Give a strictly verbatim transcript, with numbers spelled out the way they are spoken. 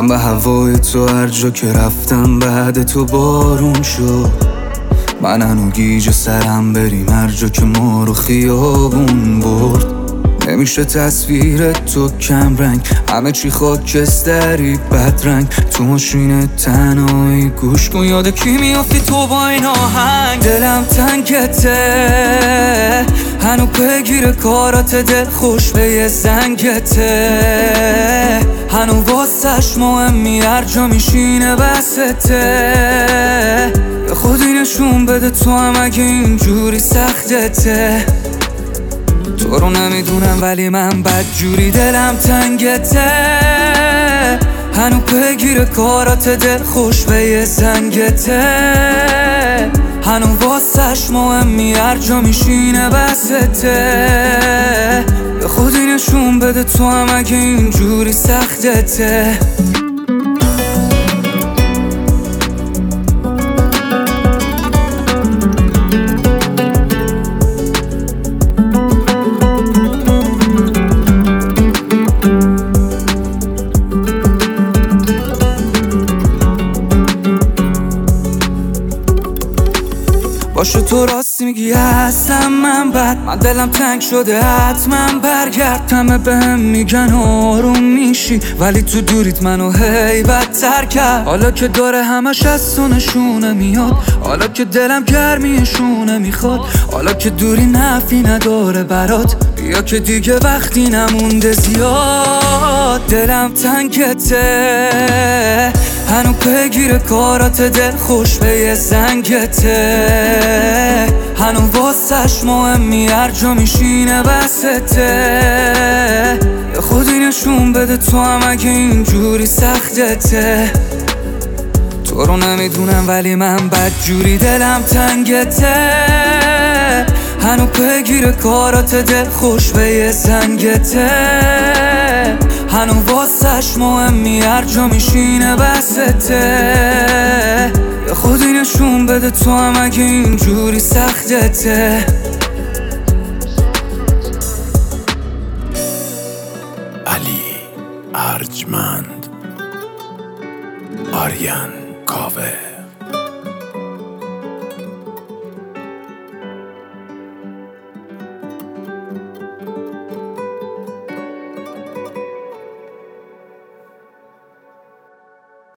من به هوای تو هر جا که رفتم بعد تو بارون شد. من هنو گیج سرم بریم هر جا که ما رو خیابون برد. نمیشه تصویر تو کم رنگ، همه چی خاکستری بدرنگ. تو ماشین تنهایی گوش کن یاد کی میافتی تو با این آهنگ. دلم تنگته هنو پیگیر کارات، دل خوش به یه زنگته. هنو واسش مهمی هر جا میشینه بسته. یه خودی نشون بده تو هم اگه اینجوری سختته. تو رو نمیدونم ولی من بدجوری دلم تنگته. هنو پیگیر کارات، دل خوش به یه زنگته. هنو واسش مهمی هر جا میشینه بسته. یه خودی نشون بده تو هم اگه اینجوری سختته. باشه تو راست میگی هستم من بد، من دلم تنگ شده حتما برگرد. همه بهم میگن آروم میشی ولی تو دوریت منو هی بدتر کرد. حالا که داره همش از تو نشونه میاد، حالا که دلم گرمیشونه میخواد، حالا که دوری نفی نداره برات، بیا که دیگه وقتی نمونده زیاد. دلم تنگته هنو پیگیر کارات، دل خوش به یه زنگته. هنو واسش مهمی هر جا میشینه بسته. یه خودی نشون بده تو هم اگه اینجوری سختته. تو رو نمیدونم ولی من بدجوری دلم تنگته. هنو پیگیر کارات، دل خوش به یه زنگته. هنو واسش مهمی هر جا میشینه بسته. یه خودی نشون بده تو هم اگه اینجوری سختته. علی ارجمند، آریان کاوه.